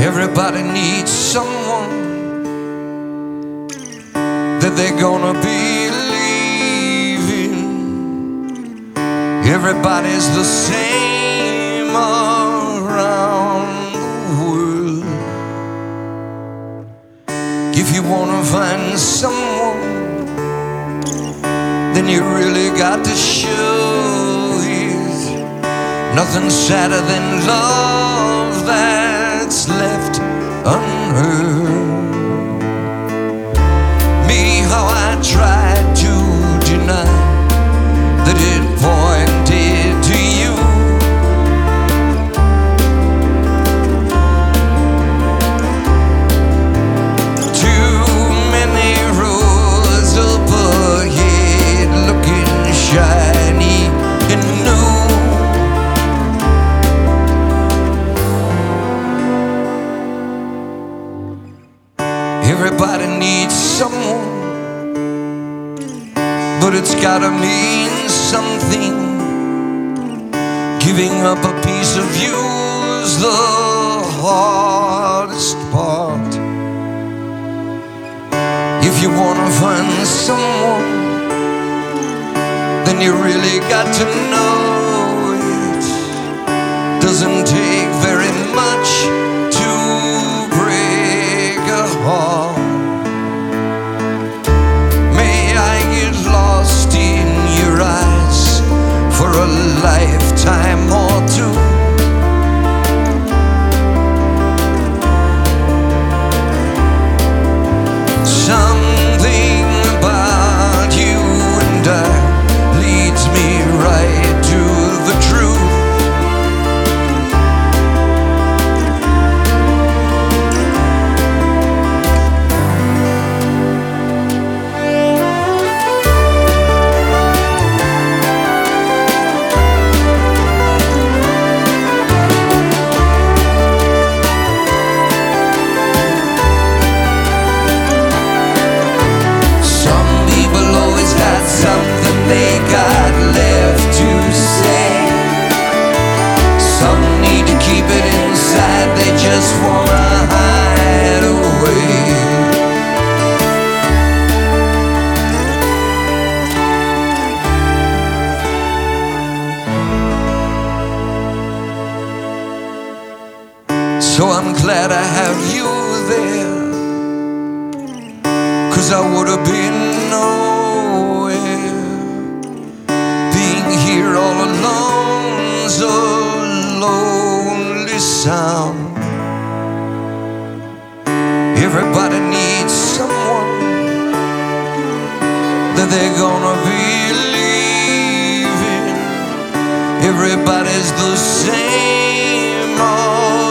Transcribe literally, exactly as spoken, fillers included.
Everybody needs someone that they're gonna believe in. Everybody's the same around the world. If you wanna find someone, then you really got to show it. Nothing sadder than love that's left unheard. Me, how I tried to deny that it pointed to you. Too many roads up ahead, looking shiny and new. Everybody needs someone, but it's gotta mean something. Giving up a piece of you's the hardest part. If you wanna find someone, then you really got to know it doesn't take very much to break a heart. For a lifetime or two. Something about you and I leads me right to the truth. Something they got left to say. Some need to keep it inside, they just wanna hide away. So I'm glad I have you there, 'cause I would have been nowhere. Being here all alone's a lonely sound. Everybody needs someone that they're gonna believe in. Everybody's the same.